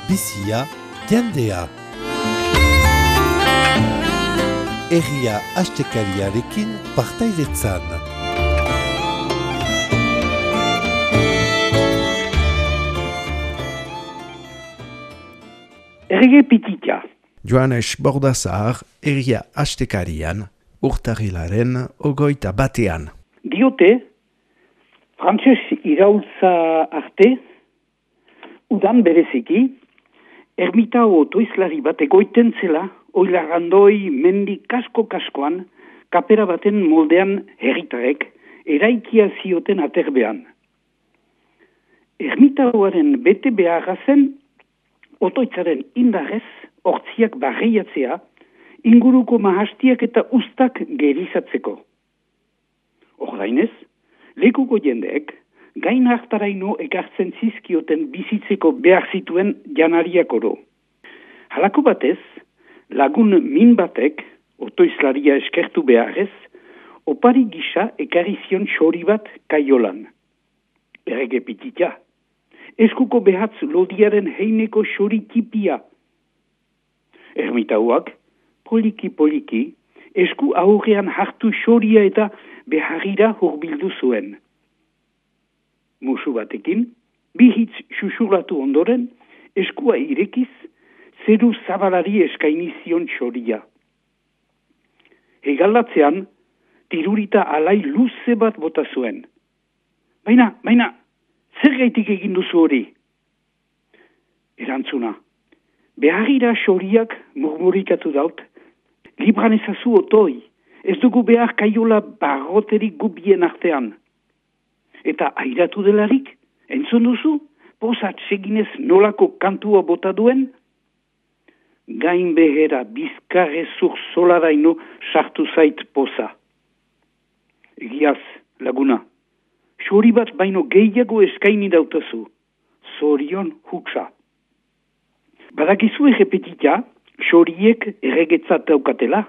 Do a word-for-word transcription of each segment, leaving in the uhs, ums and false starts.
bizia, jendea. Herria astekariarekin partaidetzan. Errege pitita. Joanes Bordazar, Herria astekarian, urtarrilaren ogoita batean. Diote, frantses iraultza arte, udan bereziki, ermita otoizlari bat egoiten zela, oilarrandoi mendi kasko-kaskoan, kapera baten moldean herritarek, eraikia zioten aterbean. Ermitaoaren bete beharra zen, otoitzaren indarrez, hortziak barreiatzea, inguruko mahastiak eta ustak gerizatzeko. Ordainez, lekuko jendeek, gain hartaraino ekartzen zizkioten bizitzeko behar zituen janariak oro. Halako batez, lagun min batek, otoizlaria eskertu beharrez, opari gisa ekarizion xori bat kaiolan. Errege pitita. Eskuko behatz lodiaren heineko xori tipia. Ermitauak, poliki-poliki, esku aurrean hartu xoria eta beharira hurbildu zuen. Musu batekin, bihitz xuxurlatu ondoren, eskua irekiz, zeru zabalari eskainizion xoria. Hegaldatzean, tirurita alai luze bat bota zuen. Baina, baina, zer gaitik egin duzu hori? Erantzuna, beharira xoriak murmurikatu daut, libran ezazu otoi, ez dugu behar kaiola barroterik gubien artean. Eta airatu delarik, entzun duzu, posat seginez nolako kantua bota duen? Gain behera bizkarrezur solaraino sartu zait poza. Egiaz, laguna, xori bat baino gehiago eskaini dautazu, zorion huksa. Badakizu errepetita, xoriek erregetzat daukatela.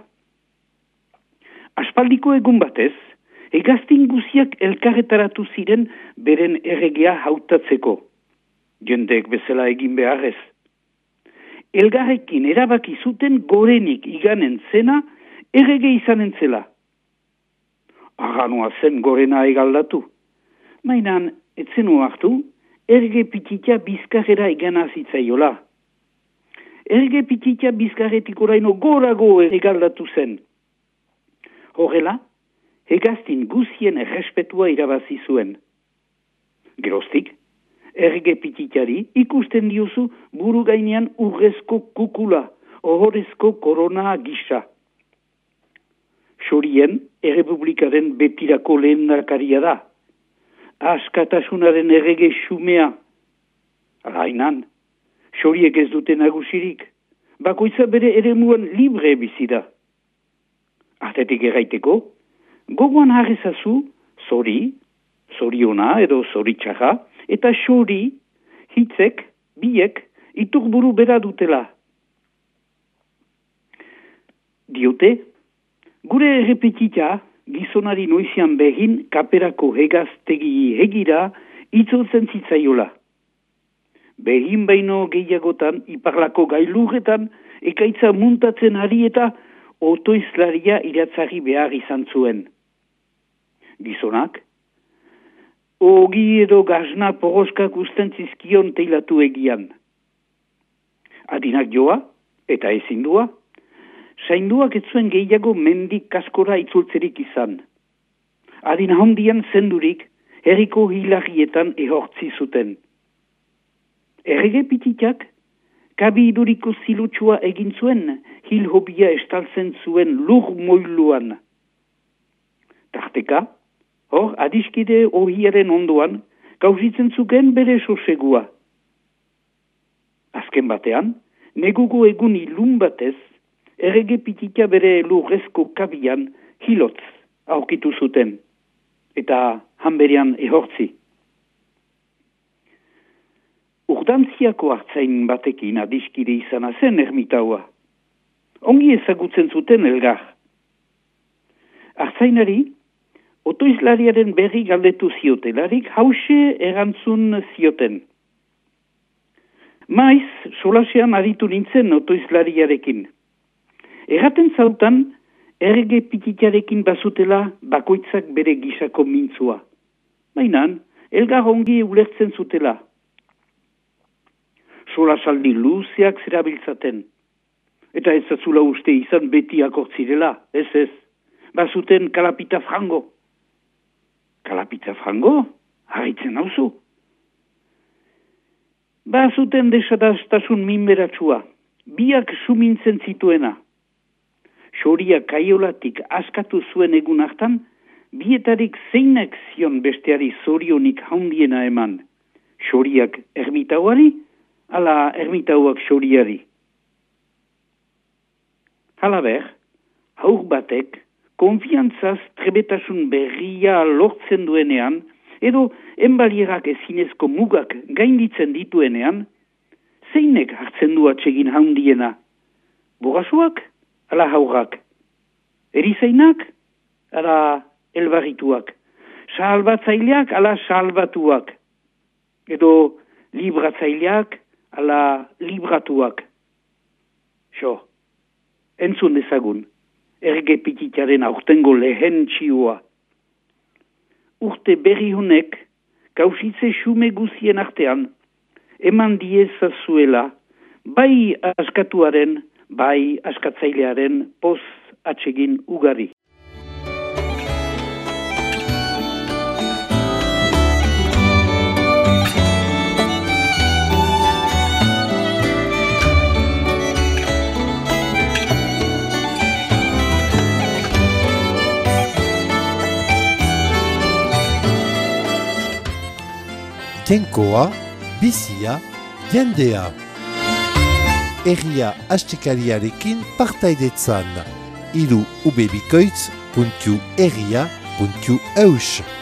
Aspaldiko egun batez, hegaztin guziak elkarretaratu ziren beren erregea hautatzeko. Jendeek bezala egin beharrez. Elgarrekin erabaki zuten gorenik iganen zena errege izanen zela. Arranua zen gorena egaldatu. Mainan, etzenu hartu, erge pitita bizkarrera igana zitzaiola. Erge pitita bizkarretik oraino gorago egaldatu zen. Horrela, hegaztin guzien errespetua irabazi zuen. Geroztik, erge pititari ikusten diozu buru gainean urrezko kukula, ohorezko korona gisa. Xorien, errepublikaren betirako lehendakaria da. Askatasunaren errege xumea. Alainan, xoriek ez dute nagusirik. Bakoitza bere eremuan libre bizi da. Artetik erraiteko, gogoan harrezazu, zori, zoriona edo zoritxarra, eta xori, hitzek, biek, iturburu bera dutela. Diote, gure errepetita, gizonari noizian behin kaperako hegaztegi hegira itzultzen zitzaiola. Behin baino gehiagotan, iparlako gailurretan, ekaitza muntatzen ari eta otoizlaria iratzari behar izan zuen. Gizonak, ogi edo gazna poroskak usten zizkion teilatu egian. Adinak joa, eta ezindua, zainduak ez zuen gehiago mendik kaskora itzultzerik izan. Adina hondian zendurik, herriko hilarrietan ehortzi zuten. Errege pititak, kabi iduriko zilutsua egin zuen, hil hobia estaltzen zuen lur moiluan. Tarteka, hor, adiskide ohiaren ondoan, gauzitzen zuken bere sosegua. Azken batean, neguko egun ilun batez, errege pitita bere lurrezko kabian hilotz aurkitu zuten, eta hanberean ehortzi. Urdantziako hartzain batekin adiskide izana zen ermitaua. Ongi ezagutzen zuten elgar. Hartzainari, otoizlariaren berri galdetu ziotelarik hause erantzun zioten. Maiz, solasean aritu nintzen otoizlariarekin. Erraten zautan, errege pititarekin bazutela bakoitzak bere gisako mintzua. Mainan, elgar ongi ulertzen zutela. Solasaldi luzeak zerabiltzaten. Eta ez zazula uste izan beti akortzirela, ez ez. Bazuten kalapita frango. Kalapita frango? Haritzen hauzu. Bazuten desadaztasun minberatsua. Biak sumintzen zituena. Xoria kaiolatik askatu zuen egun hartan, bietarik zeinak zion besteari zorionik haundiena eman. Xoriak ermitauari, ala ermitauak xoriari. Halaber, haur batek, konfiantzaz trebetasun berria lortzen duenean, edo enbalierak ezinezko mugak gainditzen dituenean, zeinek hartzen du atsegin haundiena? Borasuak, ala haurrak? Erizainak, ala elbarrituak? Salbatzaileak, ala salbatuak? Edo libratzaileak, ala libratuak? So, entzun dezagun, erge pititaren aurtengo lehen txioa. Urte berri honek, kausitze xume guzien artean, eman diezazuela, bai askatuaren, bai askatzailearen poz atsegin ugari. Tenkoa, bizia, jendea. Herria astekariarekin partaidetzan. Iru ubebikoitz puntu herria puntu eus.